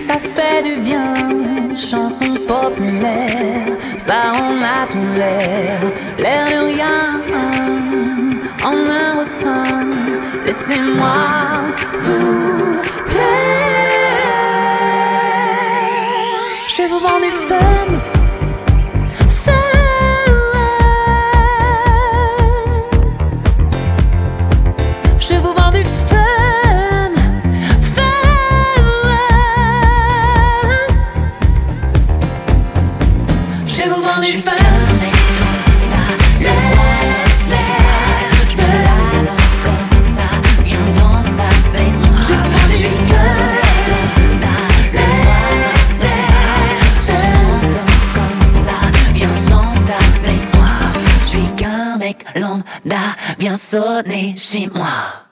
Ça fait du bien, chanson populaire, ça en a tout l'air de rien. En un refrain, laissez-moi vous plaire. Je vous vends du fun. Je vous vends du fun, Je vous vends du fun. Lambda, viens sonner chez moi.